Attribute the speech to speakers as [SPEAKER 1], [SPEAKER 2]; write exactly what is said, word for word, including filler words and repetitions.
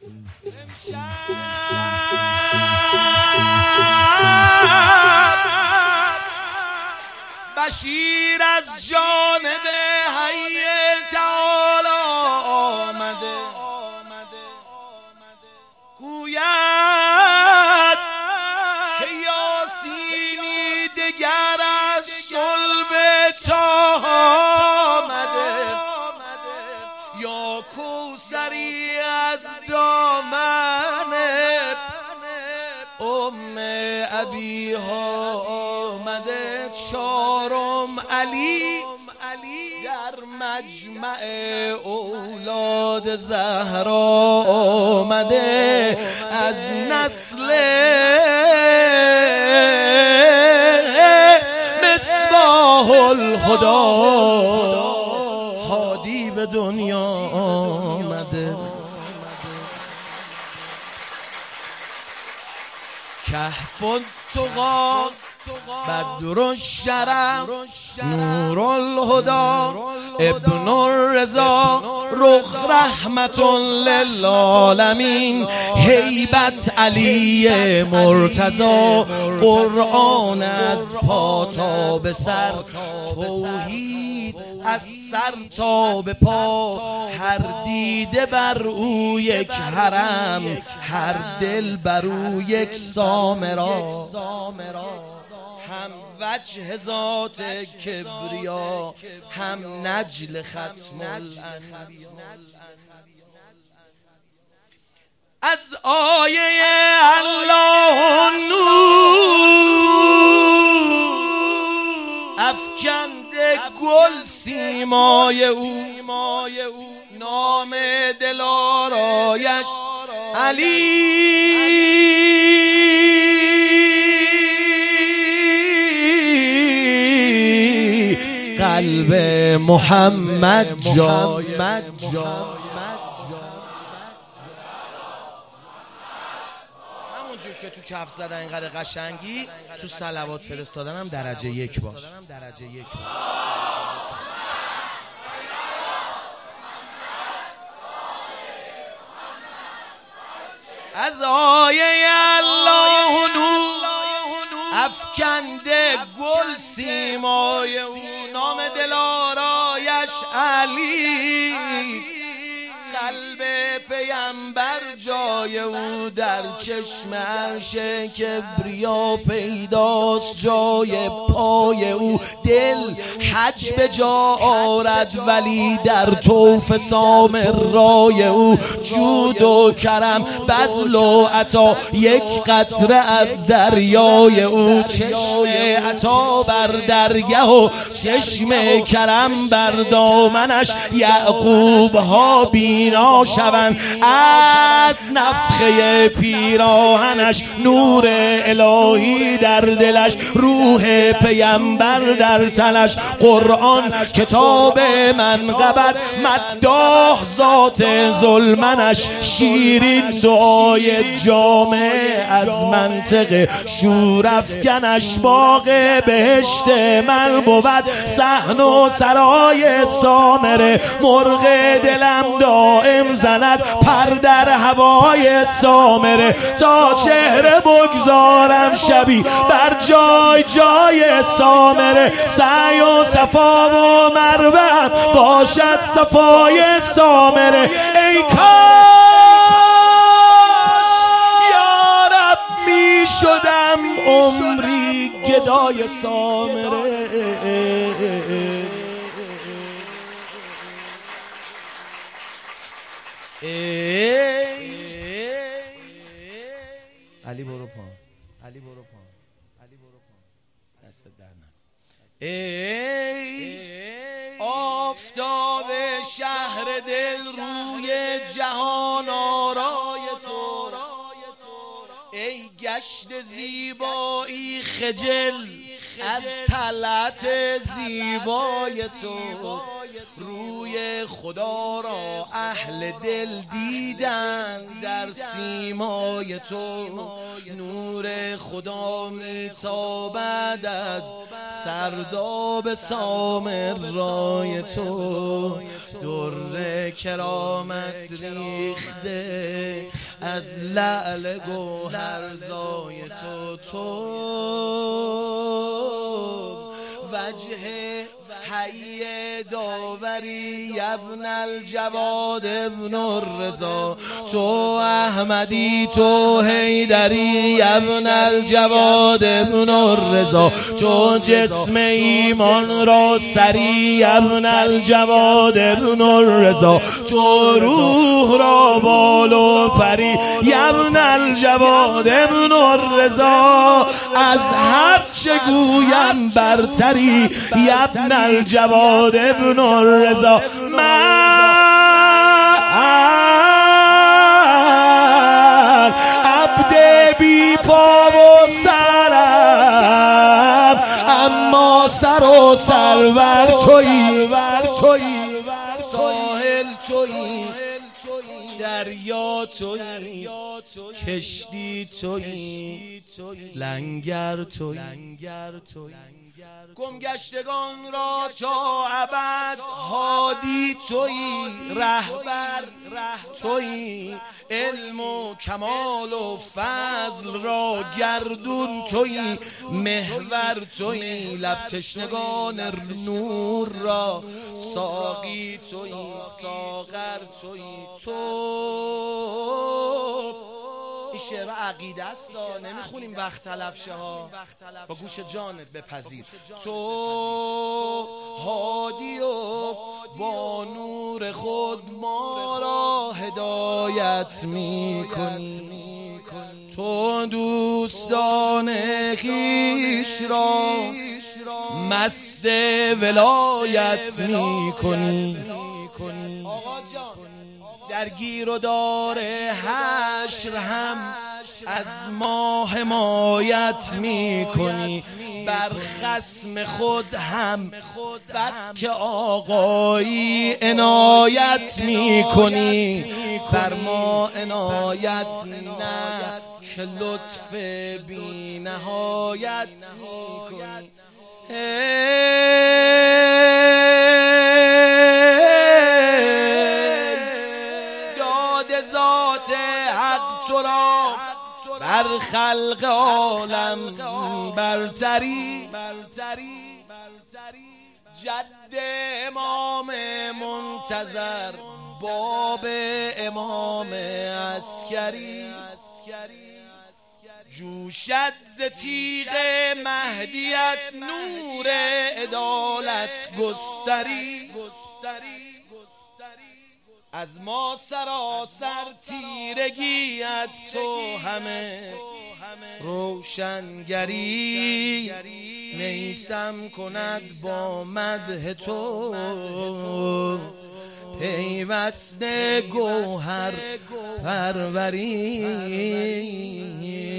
[SPEAKER 1] بشیر از جانب حی تعالی آمده، گوید که یاسینی دگر از صلب طه آمده، یا کوثری از دامن ام ابیها آمده، چارم علی در مجمع اولاد زهرا آمده، از نسل مصباح الهدی هادی به دنیا آمده. کهف التقی بدر الشرف نور الهدی ابن الرضا رخ رحمت للعالمین، هیبت علی مرتضی قرآن از پا تا به سر، توحید از سر تا به پا، هر دیده بر او یک حرم، هر دل بر او یک سامرا، هم وجه ذات کبریا، هم نجل ختم الانبیا. از آیه الله نور افکنده گل سیمای او، نام دلارایش علی، قلب محمد جای همونجور که تو کف زدن اینقدر قشنگی، تو صلوات فرستادن هم درجه یک باش. از آیه الله نور افکنده گل سیمای او، نام دلارایش علی، قلب پیمبر جای او، در چشم عرش کبریا پیداست جای پای او، دل حج به جا آرد ولی در طوف سامرای او، جود و کرم بذل و عطا یک قطره از دریای او، چشم عطا بر درگه و چشم کرم بر دامنش، یعقوب ها بینا شوند از نفخه پیراهنش، نور الهی در دلش، روح پیمبر در تنش، قرآن کتاب منقبت مداح ذات ظلمنش، شیرین دعای جامع از منطق شورافکنش، باغ بهشت من بود صحن و سرای سامره، مرغ دلم دائم زند پر در هوای سامره، تا چهره بگذارم شبی بر جای جای سامره، سعی و صفا و مروه باشد صفای سامره، ای کاش یا رب می شدم عمری گدای سامره. علی برو پا، علی برو پا، علی برو پا، دست در نکن. ای آفتاب شهر دل روی جهان آرای تو، ای گشت زیبایی خجل از طلعت زیبای تو، روی خدا را اهل دل دیدن در سیمای تو، نور خدا میتابد از سرداب سامرای تو، در کرامت ریخته از لعل گوهرزای تو تو وجه حی داوری ابن الجواد ابن الرضا تو احمدی تو حیدری ابن الجواد ابن الرضا تو جسم ایمان را سری ابن الجواد ابن الرضا تو روح را بال و پری ابن الجواد ابن الرضا از هر چه گویم برتری ابن الجواد ابن الرضا من عبد بی پا و سرم اما سر و سرور تویی ساحل تویی دریا تویی کشتی تویی لنگر تویی گمگشتگان را تا ابد هادی تویی رهبر تویی علم و کمال و فضل را گردون تویی محور تویی لب تشنگان نور را ساقی تویی ساغر تویی تو این شعر عقیده است نمیخونیم وقت تلف شه ها با گوش جانت بپذیر تو هادی و با نور خود ما را هدایت میکنی تو دوستان خویش را مست ولایت میکنی آقا جان در گیر و دار حشر هم از ما حمایت میکنی بر خصم خود هم بس که آقایی عنایت میکنی بر ما عنایت نه که لطف بی نهایت میکنی ذات حق تو را بر خلق عالم برتری جد امام منتظر باب امام عسکری جوشد ز تیغ مهدیت نور عدالت گستری از ما سراسر تیرگی از تو همه روشنگری نیسم کند با مدح تو پیوسته گوهر پروری